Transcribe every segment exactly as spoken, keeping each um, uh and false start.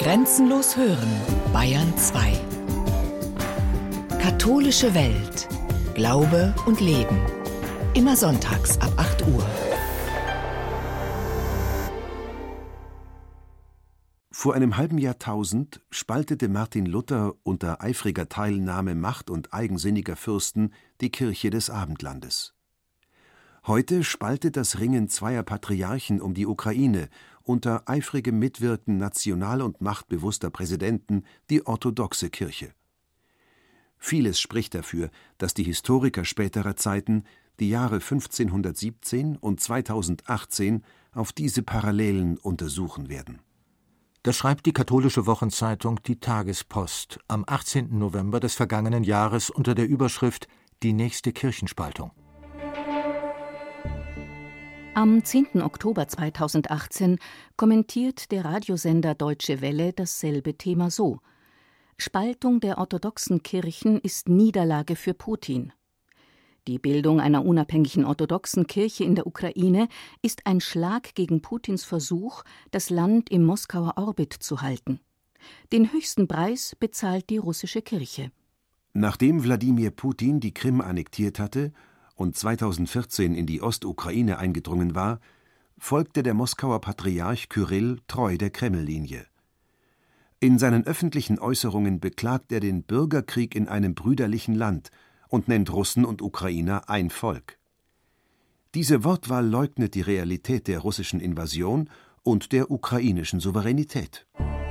Grenzenlos hören, Bayern zwei. Katholische Welt. Glaube und Leben. Immer sonntags ab acht Uhr. Vor einem halben Jahrtausend spaltete Martin Luther unter eifriger Teilnahme macht- und eigensinniger Fürsten die Kirche des Abendlandes. Heute spaltet das Ringen zweier Patriarchen um die Ukraine unter eifrigem Mitwirken national- und machtbewusster Präsidenten die orthodoxe Kirche. Vieles spricht dafür, dass die Historiker späterer Zeiten die Jahre fünfzehnhundertsiebzehn und zweitausendachtzehn auf diese Parallelen untersuchen werden. Das schreibt die katholische Wochenzeitung Die Tagespost am achtzehnten November des vergangenen Jahres unter der Überschrift »Die nächste Kirchenspaltung«. Am zehnten Oktober zweitausendachtzehn kommentiert der Radiosender Deutsche Welle dasselbe Thema so: Spaltung der orthodoxen Kirchen ist Niederlage für Putin. Die Bildung einer unabhängigen orthodoxen Kirche in der Ukraine ist ein Schlag gegen Putins Versuch, das Land im Moskauer Orbit zu halten. Den höchsten Preis bezahlt die russische Kirche. Nachdem Wladimir Putin die Krim annektiert hatte und zweitausendvierzehn in die Ostukraine eingedrungen war, folgte der Moskauer Patriarch Kyrill treu der Kreml-Linie. In seinen öffentlichen Äußerungen beklagt er den Bürgerkrieg in einem brüderlichen Land und nennt Russen und Ukrainer ein Volk. Diese Wortwahl leugnet die Realität der russischen Invasion und der ukrainischen Souveränität.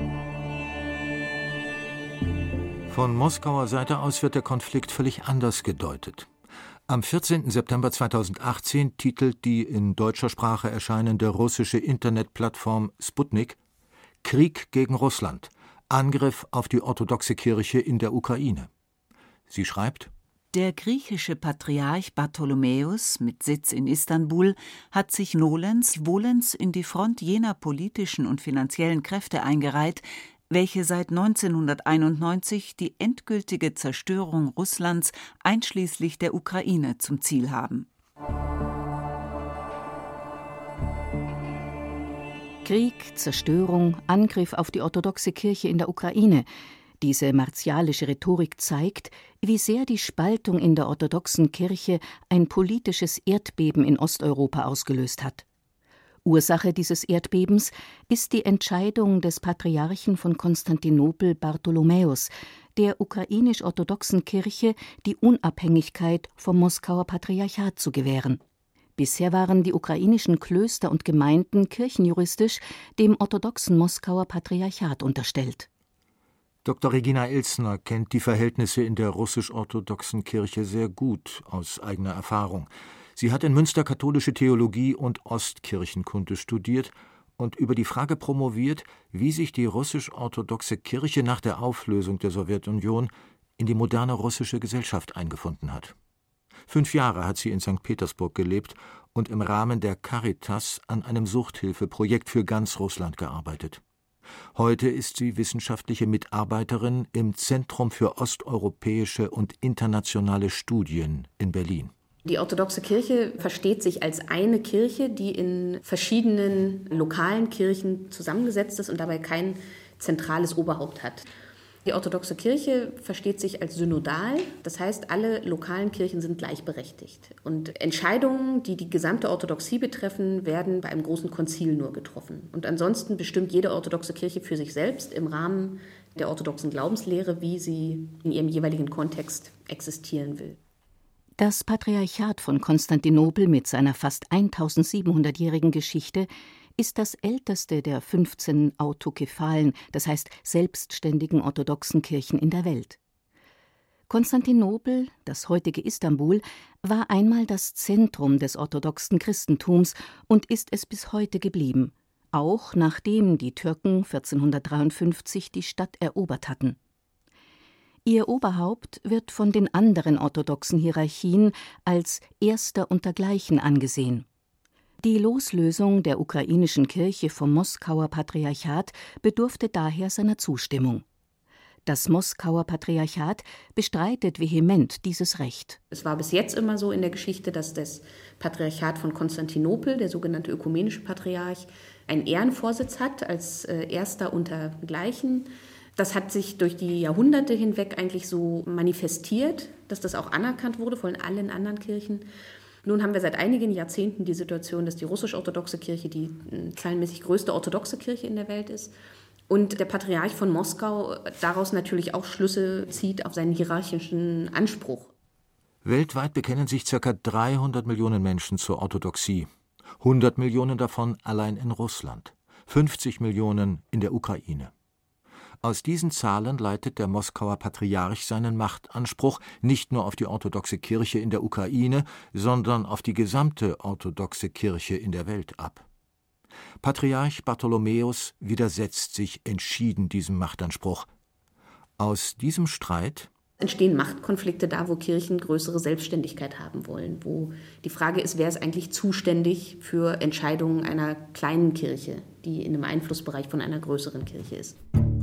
Von Moskauer Seite aus wird der Konflikt völlig anders gedeutet. Am vierzehnten September zweitausendachtzehn titelt die in deutscher Sprache erscheinende russische Internetplattform Sputnik »Krieg gegen Russland. Angriff auf die orthodoxe Kirche in der Ukraine«. Sie schreibt: Der griechische Patriarch Bartholomäus mit Sitz in Istanbul hat sich nolens volens in die Front jener politischen und finanziellen Kräfte eingereiht, welche seit neunzehnhunderteinundneunzig die endgültige Zerstörung Russlands einschließlich der Ukraine zum Ziel haben. Krieg, Zerstörung, Angriff auf die orthodoxe Kirche in der Ukraine. Diese martialische Rhetorik zeigt, wie sehr die Spaltung in der orthodoxen Kirche ein politisches Erdbeben in Osteuropa ausgelöst hat. Ursache dieses Erdbebens ist die Entscheidung des Patriarchen von Konstantinopel Bartholomäus, der ukrainisch-orthodoxen Kirche die Unabhängigkeit vom Moskauer Patriarchat zu gewähren. Bisher waren die ukrainischen Klöster und Gemeinden kirchenjuristisch dem orthodoxen Moskauer Patriarchat unterstellt. Doktor Regina Ilsner kennt die Verhältnisse in der russisch-orthodoxen Kirche sehr gut aus eigener Erfahrung. Sie hat in Münster katholische Theologie und Ostkirchenkunde studiert und über die Frage promoviert, wie sich die russisch-orthodoxe Kirche nach der Auflösung der Sowjetunion in die moderne russische Gesellschaft eingefunden hat. Fünf Jahre hat sie in Sankt Petersburg gelebt und im Rahmen der Caritas an einem Suchthilfeprojekt für ganz Russland gearbeitet. Heute ist sie wissenschaftliche Mitarbeiterin im Zentrum für osteuropäische und internationale Studien in Berlin. Die orthodoxe Kirche versteht sich als eine Kirche, die in verschiedenen lokalen Kirchen zusammengesetzt ist und dabei kein zentrales Oberhaupt hat. Die orthodoxe Kirche versteht sich als synodal, das heißt, alle lokalen Kirchen sind gleichberechtigt. Und Entscheidungen, die die gesamte Orthodoxie betreffen, werden bei einem großen Konzil nur getroffen. Und ansonsten bestimmt jede orthodoxe Kirche für sich selbst im Rahmen der orthodoxen Glaubenslehre, wie sie in ihrem jeweiligen Kontext existieren will. Das Patriarchat von Konstantinopel mit seiner fast eintausendsiebenhundertjährigen Geschichte ist das älteste der fünfzehn autokephalen, das heißt selbstständigen orthodoxen Kirchen in der Welt. Konstantinopel, das heutige Istanbul, war einmal das Zentrum des orthodoxen Christentums und ist es bis heute geblieben, auch nachdem die Türken vierzehnhundertdreiundfünfzig die Stadt erobert hatten. Ihr Oberhaupt wird von den anderen orthodoxen Hierarchien als Erster untergleichen angesehen. Die Loslösung der ukrainischen Kirche vom Moskauer Patriarchat bedurfte daher seiner Zustimmung. Das Moskauer Patriarchat bestreitet vehement dieses Recht. Es war bis jetzt immer so in der Geschichte, dass das Patriarchat von Konstantinopel, der sogenannte ökumenische Patriarch, einen Ehrenvorsitz hat, als äh, Erster unter Gleichen. Das hat sich durch die Jahrhunderte hinweg eigentlich so manifestiert, dass das auch anerkannt wurde von allen anderen Kirchen. Nun haben wir seit einigen Jahrzehnten die Situation, dass die russisch-orthodoxe Kirche die zahlenmäßig größte orthodoxe Kirche in der Welt ist. Und der Patriarch von Moskau daraus natürlich auch Schlüsse zieht auf seinen hierarchischen Anspruch. Weltweit bekennen sich ca. dreihundert Millionen Menschen zur Orthodoxie. hundert Millionen davon allein in Russland, fünfzig Millionen in der Ukraine. Aus diesen Zahlen leitet der Moskauer Patriarch seinen Machtanspruch nicht nur auf die orthodoxe Kirche in der Ukraine, sondern auf die gesamte orthodoxe Kirche in der Welt ab. Patriarch Bartholomäus widersetzt sich entschieden diesem Machtanspruch. Aus diesem Streit entstehen Machtkonflikte da, wo Kirchen größere Selbstständigkeit haben wollen, wo die Frage ist, wer ist eigentlich zuständig für Entscheidungen einer kleinen Kirche, die in einem Einflussbereich von einer größeren Kirche ist.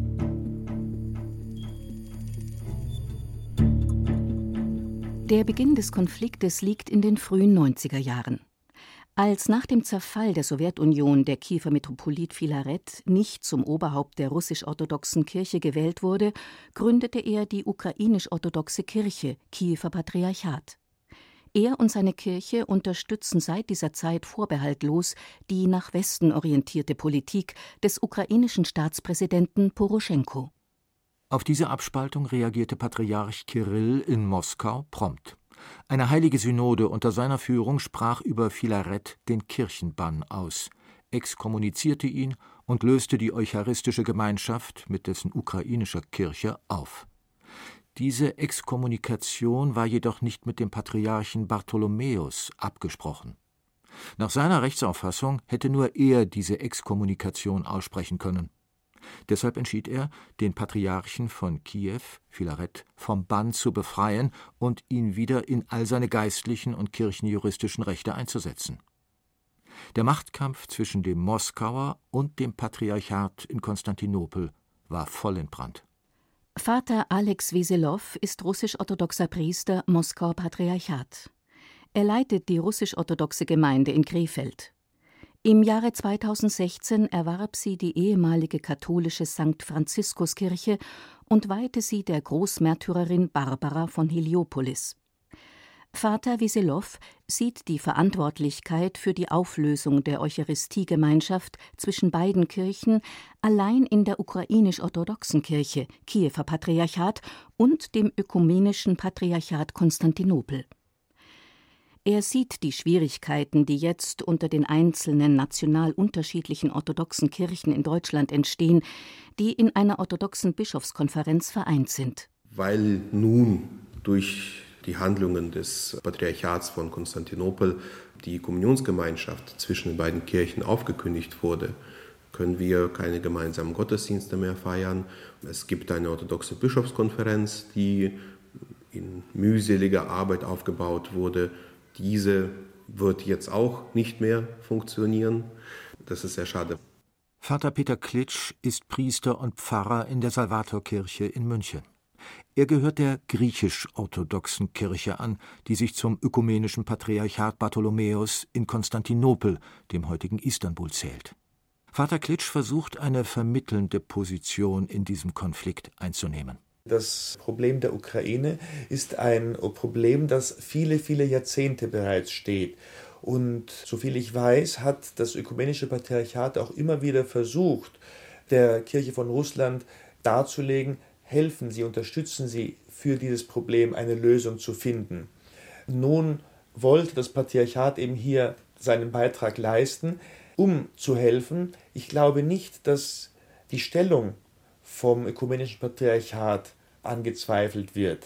Der Beginn des Konfliktes liegt in den frühen neunziger Jahren. Als nach dem Zerfall der Sowjetunion der Kiewer Metropolit Filaret nicht zum Oberhaupt der russisch-orthodoxen Kirche gewählt wurde, gründete er die ukrainisch-orthodoxe Kirche, Kiewer Patriarchat. Er und seine Kirche unterstützen seit dieser Zeit vorbehaltlos die nach Westen orientierte Politik des ukrainischen Staatspräsidenten Poroschenko. Auf diese Abspaltung reagierte Patriarch Kirill in Moskau prompt. Eine heilige Synode unter seiner Führung sprach über Filaret den Kirchenbann aus, exkommunizierte ihn und löste die eucharistische Gemeinschaft mit dessen ukrainischer Kirche auf. Diese Exkommunikation war jedoch nicht mit dem Patriarchen Bartholomäus abgesprochen. Nach seiner Rechtsauffassung hätte nur er diese Exkommunikation aussprechen können. Deshalb entschied er, den Patriarchen von Kiew, Filaret, vom Bann zu befreien und ihn wieder in all seine geistlichen und kirchenjuristischen Rechte einzusetzen. Der Machtkampf zwischen dem Moskauer und dem Patriarchat in Konstantinopel war voll entbrannt. Vater Alex Weselow ist russisch-orthodoxer Priester Moskauer Patriarchat. Er leitet die russisch-orthodoxe Gemeinde in Krefeld. Im Jahre zweitausendsechzehn erwarb sie die ehemalige katholische Sankt Franziskuskirche und weihte sie der Großmärtyrerin Barbara von Heliopolis. Vater Weselow sieht die Verantwortlichkeit für die Auflösung der Eucharistiegemeinschaft zwischen beiden Kirchen allein in der ukrainisch-orthodoxen Kirche, Kiewer Patriarchat und dem ökumenischen Patriarchat Konstantinopel. Er sieht die Schwierigkeiten, die jetzt unter den einzelnen national unterschiedlichen orthodoxen Kirchen in Deutschland entstehen, die in einer orthodoxen Bischofskonferenz vereint sind. Weil nun durch die Handlungen des Patriarchats von Konstantinopel die Kommunionsgemeinschaft zwischen den beiden Kirchen aufgekündigt wurde, können wir keine gemeinsamen Gottesdienste mehr feiern. Es gibt eine orthodoxe Bischofskonferenz, die in mühseliger Arbeit aufgebaut wurde. Diese wird jetzt auch nicht mehr funktionieren. Das ist sehr schade. Vater Peter Klitsch ist Priester und Pfarrer in der Salvatorkirche in München. Er gehört der griechisch-orthodoxen Kirche an, die sich zum ökumenischen Patriarchat Bartholomäus in Konstantinopel, dem heutigen Istanbul, zählt. Vater Klitsch versucht, eine vermittelnde Position in diesem Konflikt einzunehmen. Das Problem der Ukraine ist ein Problem, das viele, viele Jahrzehnte bereits steht. Und soviel ich weiß, hat das ökumenische Patriarchat auch immer wieder versucht, der Kirche von Russland darzulegen, helfen Sie, unterstützen Sie für dieses Problem eine Lösung zu finden. Nun wollte das Patriarchat eben hier seinen Beitrag leisten, um zu helfen. Ich glaube nicht, dass die Stellung vom ökumenischen Patriarchat angezweifelt wird.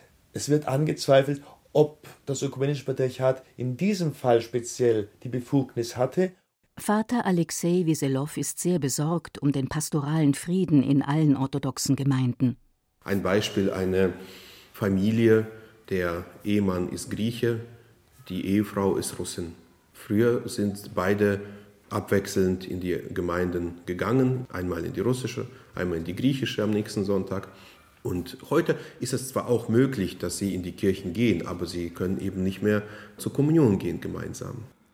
Es wird angezweifelt, ob das ökumenische Patriarchat in diesem Fall speziell die Befugnis hatte. Vater Alexei Weselow ist sehr besorgt um den pastoralen Frieden in allen orthodoxen Gemeinden. Ein Beispiel: eine Familie, der Ehemann ist Grieche, die Ehefrau ist Russin. Früher sind beide abwechselnd in die Gemeinden gegangen, einmal in die russische, einmal in die griechische am nächsten Sonntag. Und heute ist es zwar auch möglich, dass sie in die Kirchen gehen, aber sie können eben nicht mehr zur Kommunion gehen gemeinsam.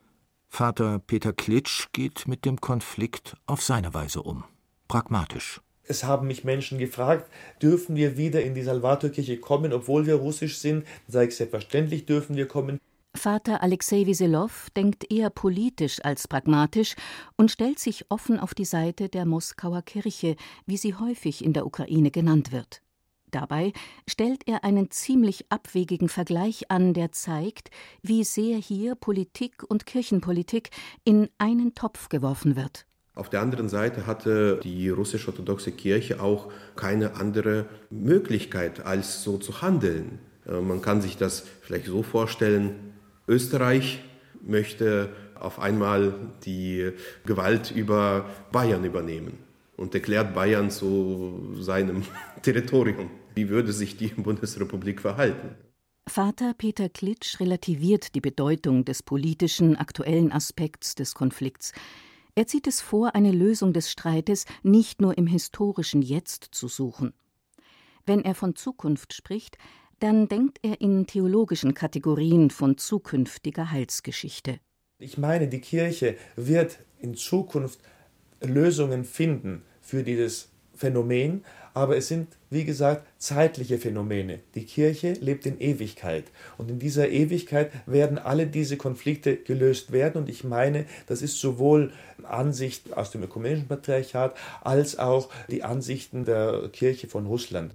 Vater Peter Klitsch geht mit dem Konflikt auf seine Weise um. Pragmatisch. Es haben mich Menschen gefragt, dürfen wir wieder in die Salvatorkirche kommen, obwohl wir russisch sind? Dann sage ich, selbstverständlich dürfen wir kommen. Vater Alexei Weselow denkt eher politisch als pragmatisch und stellt sich offen auf die Seite der Moskauer Kirche, wie sie häufig in der Ukraine genannt wird. Dabei stellt er einen ziemlich abwegigen Vergleich an, der zeigt, wie sehr hier Politik und Kirchenpolitik in einen Topf geworfen wird. Auf der anderen Seite hatte die russisch-orthodoxe Kirche auch keine andere Möglichkeit, als so zu handeln. Man kann sich das vielleicht so vorstellen, Österreich möchte auf einmal die Gewalt über Bayern übernehmen und erklärt Bayern zu seinem Territorium. Wie würde sich die Bundesrepublik verhalten? Vater Peter Klitsch relativiert die Bedeutung des politischen, aktuellen Aspekts des Konflikts. Er zieht es vor, eine Lösung des Streites nicht nur im historischen Jetzt zu suchen. Wenn er von Zukunft spricht, dann denkt er in theologischen Kategorien von zukünftiger Heilsgeschichte. Ich meine, die Kirche wird in Zukunft Lösungen finden für dieses Phänomen, aber es sind, wie gesagt, zeitliche Phänomene. Die Kirche lebt in Ewigkeit und in dieser Ewigkeit werden alle diese Konflikte gelöst werden und ich meine, das ist sowohl Ansicht aus dem ökumenischen Patriarchat als auch die Ansichten der Kirche von Russland.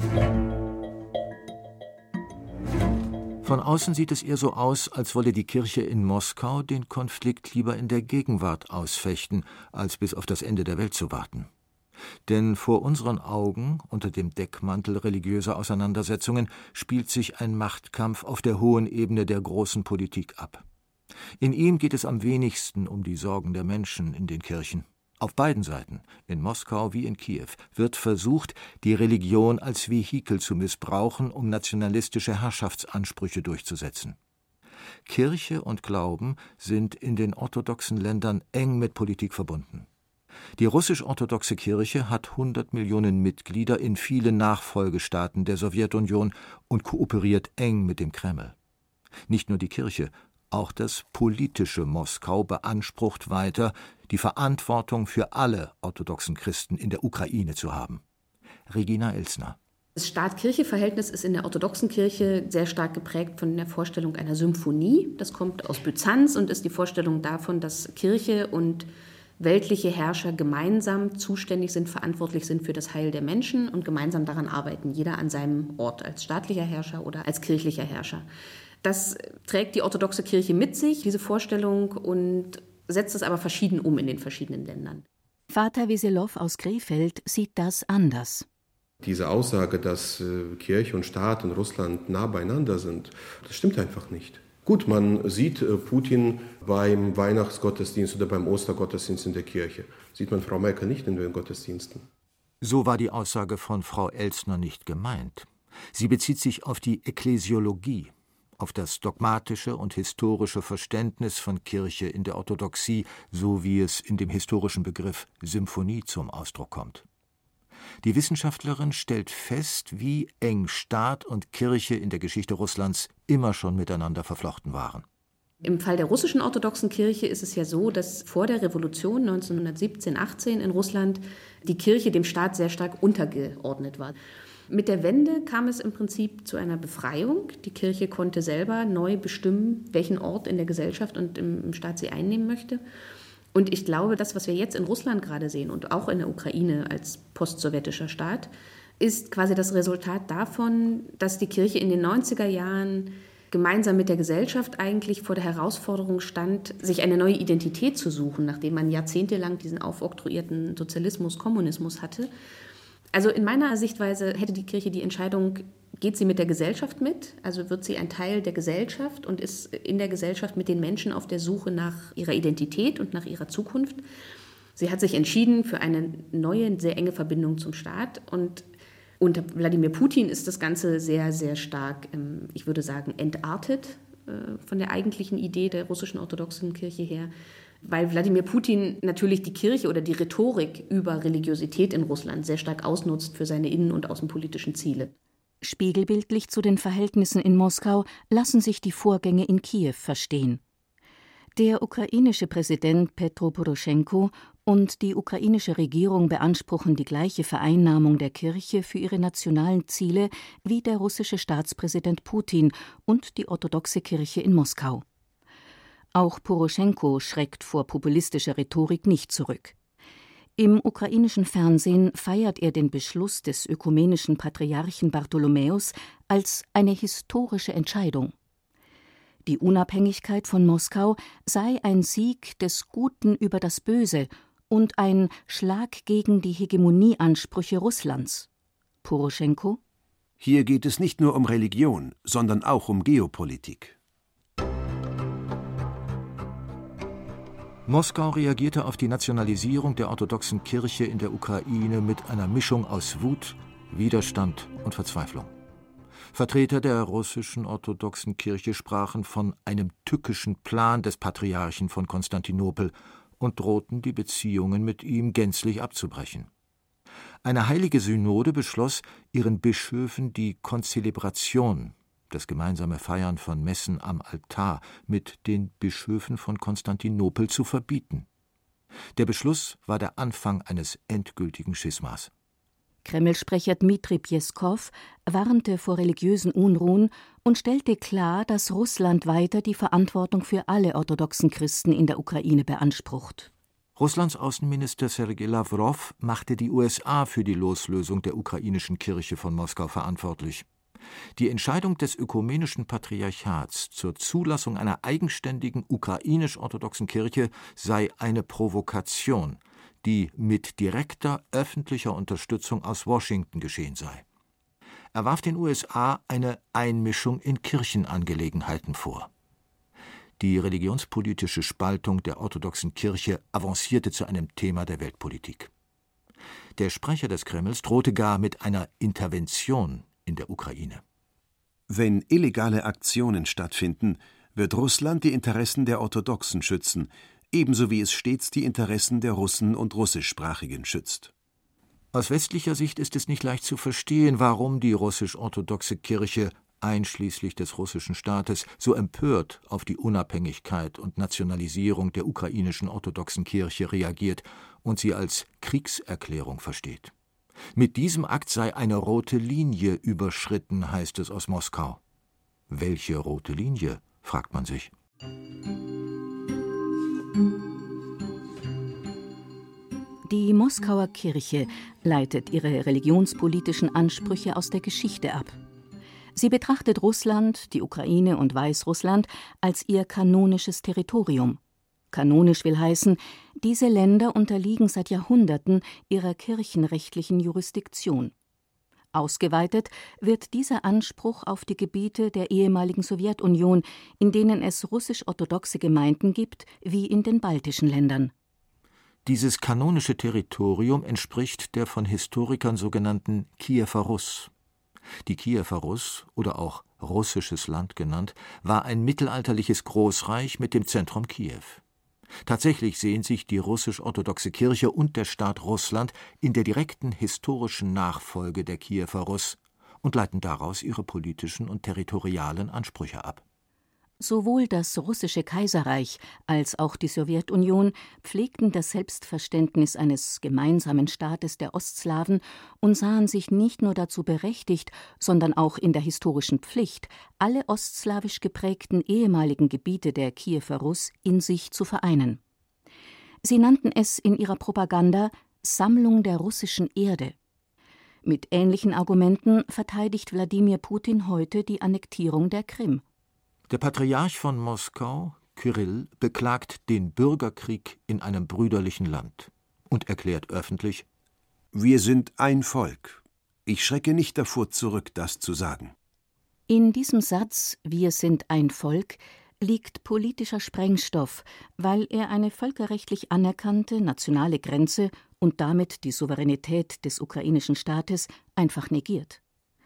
Von außen sieht es eher so aus, als wolle die Kirche in Moskau den Konflikt lieber in der Gegenwart ausfechten, als bis auf das Ende der Welt zu warten. Denn vor unseren Augen, unter dem Deckmantel religiöser Auseinandersetzungen, spielt sich ein Machtkampf auf der hohen Ebene der großen Politik ab. In ihm geht es am wenigsten um die Sorgen der Menschen in den Kirchen. Auf beiden Seiten, in Moskau wie in Kiew, wird versucht, die Religion als Vehikel zu missbrauchen, um nationalistische Herrschaftsansprüche durchzusetzen. Kirche und Glauben sind in den orthodoxen Ländern eng mit Politik verbunden. Die russisch-orthodoxe Kirche hat hundert Millionen Mitglieder in vielen Nachfolgestaaten der Sowjetunion und kooperiert eng mit dem Kreml. Nicht nur die Kirche, auch das politische Moskau beansprucht weiter, die Verantwortung für alle orthodoxen Christen in der Ukraine zu haben. Regina Ilsner. Das Staat-Kirche-Verhältnis ist in der orthodoxen Kirche sehr stark geprägt von der Vorstellung einer Symphonie. Das kommt aus Byzanz und ist die Vorstellung davon, dass Kirche und weltliche Herrscher gemeinsam zuständig sind, verantwortlich sind für das Heil der Menschen und gemeinsam daran arbeiten, jeder an seinem Ort, als staatlicher Herrscher oder als kirchlicher Herrscher. Das trägt die orthodoxe Kirche mit sich, diese Vorstellung, und setzt es aber verschieden um in den verschiedenen Ländern. Vater Weselow aus Krefeld sieht das anders. Diese Aussage, dass Kirche und Staat in Russland nah beieinander sind, das stimmt einfach nicht. Gut, man sieht Putin beim Weihnachtsgottesdienst oder beim Ostergottesdienst in der Kirche. Sieht man Frau Merkel nicht in den Gottesdiensten. So war die Aussage von Frau Elstner nicht gemeint. Sie bezieht sich auf die Ekklesiologie, auf das dogmatische und historische Verständnis von Kirche in der Orthodoxie, so wie es in dem historischen Begriff Symphonie zum Ausdruck kommt. Die Wissenschaftlerin stellt fest, wie eng Staat und Kirche in der Geschichte Russlands immer schon miteinander verflochten waren. Im Fall der russischen orthodoxen Kirche ist es ja so, dass vor der Revolution neunzehnhundertsiebzehn achtzehn in Russland die Kirche dem Staat sehr stark untergeordnet war. Mit der Wende kam es im Prinzip zu einer Befreiung. Die Kirche konnte selber neu bestimmen, welchen Ort in der Gesellschaft und im Staat sie einnehmen möchte. Und ich glaube, das, was wir jetzt in Russland gerade sehen und auch in der Ukraine als postsowjetischer Staat, ist quasi das Resultat davon, dass die Kirche in den neunziger Jahren gemeinsam mit der Gesellschaft eigentlich vor der Herausforderung stand, sich eine neue Identität zu suchen, nachdem man jahrzehntelang diesen aufoktroyierten Sozialismus, Kommunismus hatte. Also in meiner Sichtweise hätte die Kirche die Entscheidung, geht sie mit der Gesellschaft mit, also wird sie ein Teil der Gesellschaft und ist in der Gesellschaft mit den Menschen auf der Suche nach ihrer Identität und nach ihrer Zukunft. Sie hat sich entschieden für eine neue, sehr enge Verbindung zum Staat und unter Wladimir Putin ist das Ganze sehr, sehr stark, ich würde sagen, entartet von der eigentlichen Idee der russischen orthodoxen Kirche her. Weil Wladimir Putin natürlich die Kirche oder die Rhetorik über Religiosität in Russland sehr stark ausnutzt für seine innen- und außenpolitischen Ziele. Spiegelbildlich zu den Verhältnissen in Moskau lassen sich die Vorgänge in Kiew verstehen. Der ukrainische Präsident Petro Poroschenko und die ukrainische Regierung beanspruchen die gleiche Vereinnahmung der Kirche für ihre nationalen Ziele wie der russische Staatspräsident Putin und die orthodoxe Kirche in Moskau. Auch Poroschenko schreckt vor populistischer Rhetorik nicht zurück. Im ukrainischen Fernsehen feiert er den Beschluss des ökumenischen Patriarchen Bartholomäus als eine historische Entscheidung. Die Unabhängigkeit von Moskau sei ein Sieg des Guten über das Böse und ein Schlag gegen die Hegemonieansprüche Russlands. Poroschenko: Hier geht es nicht nur um Religion, sondern auch um Geopolitik. Moskau reagierte auf die Nationalisierung der orthodoxen Kirche in der Ukraine mit einer Mischung aus Wut, Widerstand und Verzweiflung. Vertreter der russischen orthodoxen Kirche sprachen von einem tückischen Plan des Patriarchen von Konstantinopel und drohten, die Beziehungen mit ihm gänzlich abzubrechen. Eine heilige Synode beschloss, ihren Bischöfen die Konzelebration, das gemeinsame Feiern von Messen am Altar, mit den Bischöfen von Konstantinopel zu verbieten. Der Beschluss war der Anfang eines endgültigen Schismas. Kreml-Sprecher Dmitri Pjeskow warnte vor religiösen Unruhen und stellte klar, dass Russland weiter die Verantwortung für alle orthodoxen Christen in der Ukraine beansprucht. Russlands Außenminister Sergei Lawrow machte die U S A für die Loslösung der ukrainischen Kirche von Moskau verantwortlich. Die Entscheidung des ökumenischen Patriarchats zur Zulassung einer eigenständigen ukrainisch-orthodoxen Kirche sei eine Provokation, die mit direkter öffentlicher Unterstützung aus Washington geschehen sei. Er warf den U S A eine Einmischung in Kirchenangelegenheiten vor. Die religionspolitische Spaltung der orthodoxen Kirche avancierte zu einem Thema der Weltpolitik. Der Sprecher des Kremls drohte gar mit einer Intervention in der Ukraine. Wenn illegale Aktionen stattfinden, wird Russland die Interessen der Orthodoxen schützen, ebenso wie es stets die Interessen der Russen und Russischsprachigen schützt. Aus westlicher Sicht ist es nicht leicht zu verstehen, warum die russisch-orthodoxe Kirche, einschließlich des russischen Staates, so empört auf die Unabhängigkeit und Nationalisierung der ukrainischen orthodoxen Kirche reagiert und sie als Kriegserklärung versteht. Mit diesem Akt sei eine rote Linie überschritten, heißt es aus Moskau. Welche rote Linie, fragt man sich. Die Moskauer Kirche leitet ihre religionspolitischen Ansprüche aus der Geschichte ab. Sie betrachtet Russland, die Ukraine und Weißrussland als ihr kanonisches Territorium. Kanonisch will heißen, diese Länder unterliegen seit Jahrhunderten ihrer kirchenrechtlichen Jurisdiktion. Ausgeweitet wird dieser Anspruch auf die Gebiete der ehemaligen Sowjetunion, in denen es russisch-orthodoxe Gemeinden gibt, wie in den baltischen Ländern. Dieses kanonische Territorium entspricht der von Historikern sogenannten Kiewer Russ. Die Kiewer Russ, oder auch russisches Land genannt, war ein mittelalterliches Großreich mit dem Zentrum Kiew. Tatsächlich sehen sich die russisch-orthodoxe Kirche und der Staat Russland in der direkten historischen Nachfolge der Kiewer Russ und leiten daraus ihre politischen und territorialen Ansprüche ab. Sowohl das russische Kaiserreich als auch die Sowjetunion pflegten das Selbstverständnis eines gemeinsamen Staates der Ostslawen und sahen sich nicht nur dazu berechtigt, sondern auch in der historischen Pflicht, alle ostslawisch geprägten ehemaligen Gebiete der Kiewer Russ in sich zu vereinen. Sie nannten es in ihrer Propaganda Sammlung der russischen Erde. Mit ähnlichen Argumenten verteidigt Wladimir Putin heute die Annektierung der Krim. Der Patriarch von Moskau, Kyrill, beklagt den Bürgerkrieg in einem brüderlichen Land und erklärt öffentlich: Wir sind ein Volk. Ich schrecke nicht davor zurück, das zu sagen. In diesem Satz »Wir sind ein Volk« liegt politischer Sprengstoff, weil er eine völkerrechtlich anerkannte nationale Grenze und damit die Souveränität des ukrainischen Staates einfach negiert.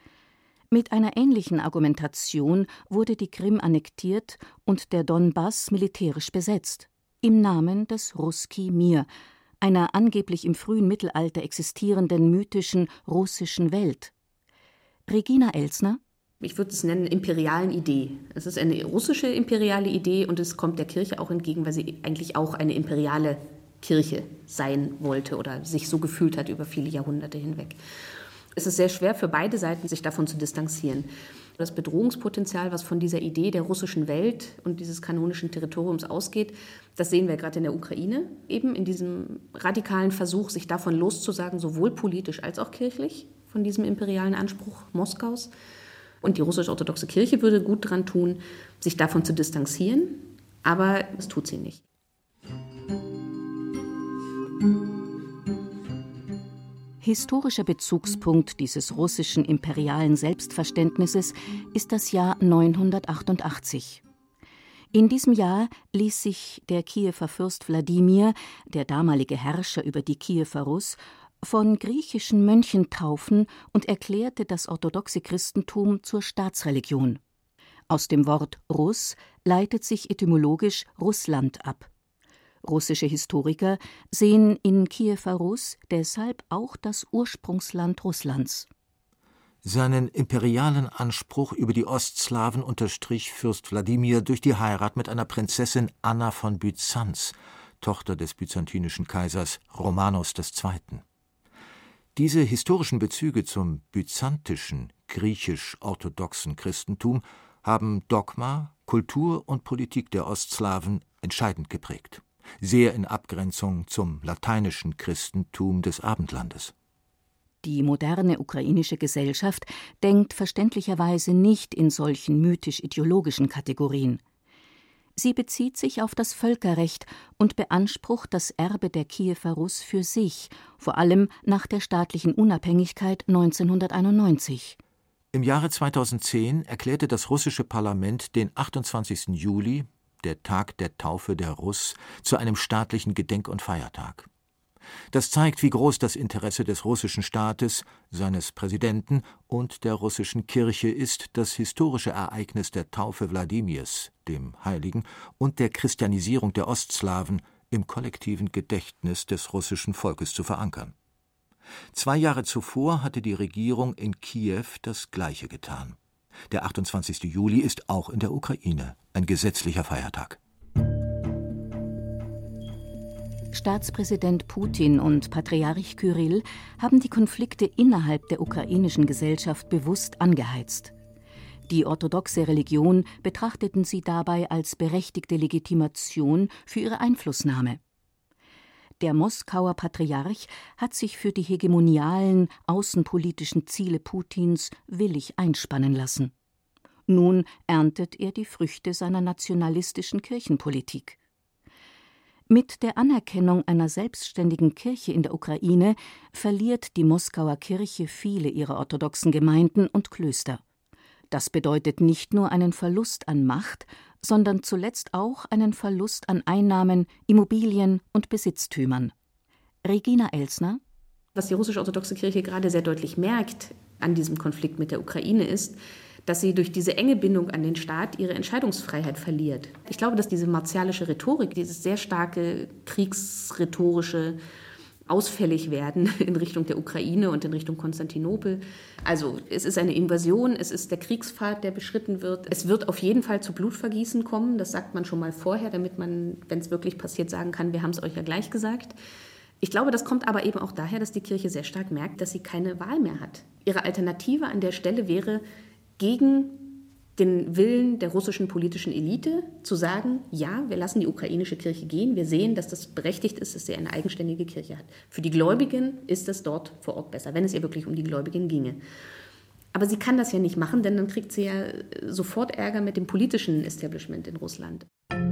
Mit einer ähnlichen Argumentation wurde die Krim annektiert und der Donbass militärisch besetzt, im Namen des Russki Mir, einer angeblich im frühen Mittelalter existierenden mythischen russischen Welt. Regina Elsner: ich würde es nennen, imperialen Idee. Es ist eine russische imperiale Idee und es kommt der Kirche auch entgegen, weil sie eigentlich auch eine imperiale Kirche sein wollte oder sich so gefühlt hat über viele Jahrhunderte hinweg. Es ist sehr schwer für beide Seiten, sich davon zu distanzieren. Das Bedrohungspotenzial, was von dieser Idee der russischen Welt und dieses kanonischen Territoriums ausgeht, das sehen wir gerade in der Ukraine, eben in diesem radikalen Versuch, sich davon loszusagen, sowohl politisch als auch kirchlich, von diesem imperialen Anspruch Moskaus. Und die russisch-orthodoxe Kirche würde gut daran tun, sich davon zu distanzieren, aber das tut sie nicht. Historischer Bezugspunkt dieses russischen imperialen Selbstverständnisses ist das Jahr neunhundertachtundachtzig. In diesem Jahr ließ sich der Kiewer Fürst Wladimir, der damalige Herrscher über die Kiewer Rus, von griechischen Mönchen taufen und erklärte das orthodoxe Christentum zur Staatsreligion. Aus dem Wort Russ leitet sich etymologisch Russland ab. Russische Historiker sehen in Kiewer Rus deshalb auch das Ursprungsland Russlands. Seinen imperialen Anspruch über die Ostslawen unterstrich Fürst Wladimir durch die Heirat mit einer Prinzessin Anna von Byzanz, Tochter des byzantinischen Kaisers Romanos der Zweite. Diese historischen Bezüge zum byzantischen, griechisch-orthodoxen Christentum haben Dogma, Kultur und Politik der Ostslawen entscheidend geprägt, sehr in Abgrenzung zum lateinischen Christentum des Abendlandes. Die moderne ukrainische Gesellschaft denkt verständlicherweise nicht in solchen mythisch-ideologischen Kategorien. Sie bezieht sich auf das Völkerrecht und beansprucht das Erbe der Kiewer Rus für sich, vor allem nach der staatlichen Unabhängigkeit neunzehnhunderteinundneunzig. Im Jahre zweitausendzehn erklärte das russische Parlament den achtundzwanzigsten Juli, der Tag der Taufe der Rus, zu einem staatlichen Gedenk- und Feiertag. Das zeigt, wie groß das Interesse des russischen Staates, seines Präsidenten und der russischen Kirche ist, das historische Ereignis der Taufe Wladimirs, dem Heiligen, und der Christianisierung der Ostslawen im kollektiven Gedächtnis des russischen Volkes zu verankern. Zwei Jahre zuvor hatte die Regierung in Kiew das Gleiche getan. Der achtundzwanzigste Juli ist auch in der Ukraine ein gesetzlicher Feiertag. Staatspräsident Putin und Patriarch Kyrill haben die Konflikte innerhalb der ukrainischen Gesellschaft bewusst angeheizt. Die orthodoxe Religion betrachteten sie dabei als berechtigte Legitimation für ihre Einflussnahme. Der Moskauer Patriarch hat sich für die hegemonialen außenpolitischen Ziele Putins willig einspannen lassen. Nun erntet er die Früchte seiner nationalistischen Kirchenpolitik. Mit der Anerkennung einer selbstständigen Kirche in der Ukraine verliert die Moskauer Kirche viele ihrer orthodoxen Gemeinden und Klöster. Das bedeutet nicht nur einen Verlust an Macht, sondern zuletzt auch einen Verlust an Einnahmen, Immobilien und Besitztümern. Regina Elsner: Was die russisch-orthodoxe Kirche gerade sehr deutlich merkt an diesem Konflikt mit der Ukraine ist, dass sie durch diese enge Bindung an den Staat ihre Entscheidungsfreiheit verliert. Ich glaube, dass diese martialische Rhetorik, dieses sehr starke kriegsrhetorische Ausfälligwerden in Richtung der Ukraine und in Richtung Konstantinopel. Also es ist eine Invasion, es ist der Kriegspfad, der beschritten wird. Es wird auf jeden Fall zu Blutvergießen kommen, das sagt man schon mal vorher, damit man, wenn es wirklich passiert, sagen kann, wir haben es euch ja gleich gesagt. Ich glaube, das kommt aber eben auch daher, dass die Kirche sehr stark merkt, dass sie keine Wahl mehr hat. Ihre Alternative an der Stelle wäre, gegen den Willen der russischen politischen Elite zu sagen, ja, wir lassen die ukrainische Kirche gehen, wir sehen, dass das berechtigt ist, dass sie eine eigenständige Kirche hat. Für die Gläubigen ist es dort vor Ort besser, wenn es ihr wirklich um die Gläubigen ginge. Aber sie kann das ja nicht machen, denn dann kriegt sie ja sofort Ärger mit dem politischen Establishment in Russland.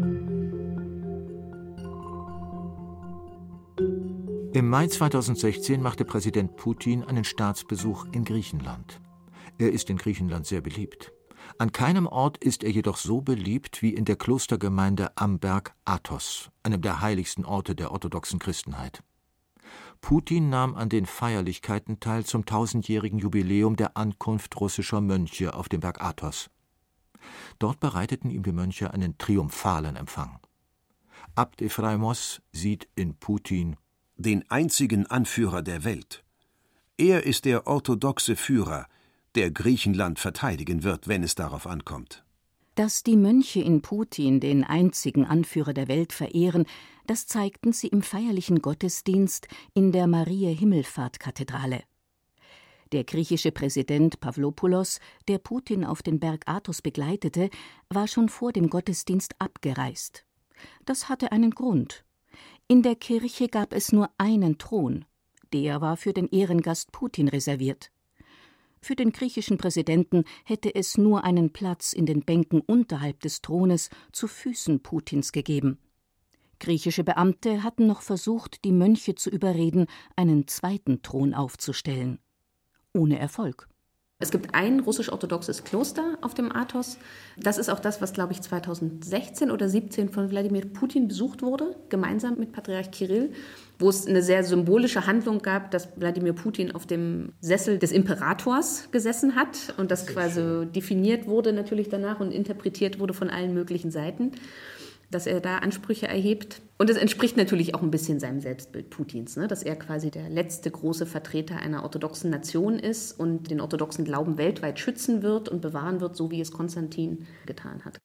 Im Mai zweitausendsechzehn machte Präsident Putin einen Staatsbesuch in Griechenland. Er ist in Griechenland sehr beliebt. An keinem Ort ist er jedoch so beliebt wie in der Klostergemeinde am Berg Athos, einem der heiligsten Orte der orthodoxen Christenheit. Putin nahm an den Feierlichkeiten teil zum tausendjährigen Jubiläum der Ankunft russischer Mönche auf dem Berg Athos. Dort bereiteten ihm die Mönche einen triumphalen Empfang. Abt Ephraimos sieht in Putin den einzigen Anführer der Welt. Er ist der orthodoxe Führer, der Griechenland verteidigen wird, wenn es darauf ankommt. Dass die Mönche in Putin den einzigen Anführer der Welt verehren, das zeigten sie im feierlichen Gottesdienst in der Mariä-Himmelfahrt-Kathedrale. Der griechische Präsident Pavlopoulos, der Putin auf den Berg Athos begleitete, war schon vor dem Gottesdienst abgereist. Das hatte einen Grund. In der Kirche gab es nur einen Thron. Der war für den Ehrengast Putin reserviert. Für den griechischen Präsidenten hätte es nur einen Platz in den Bänken unterhalb des Thrones zu Füßen Putins gegeben. Griechische Beamte hatten noch versucht, die Mönche zu überreden, einen zweiten Thron aufzustellen. Ohne Erfolg. Es gibt ein russisch-orthodoxes Kloster auf dem Athos. Das ist auch das, was, glaube ich, zweitausendsechzehn oder siebzehn von Wladimir Putin besucht wurde, gemeinsam mit Patriarch Kirill, wo es eine sehr symbolische Handlung gab, dass Wladimir Putin auf dem Sessel des Imperators gesessen hat und das quasi definiert wurde natürlich danach und interpretiert wurde von allen möglichen Seiten, dass er da Ansprüche erhebt. Und es entspricht natürlich auch ein bisschen seinem Selbstbild Putins, ne? Dass er quasi der letzte große Vertreter einer orthodoxen Nation ist und den orthodoxen Glauben weltweit schützen wird und bewahren wird, so wie es Konstantin getan hat.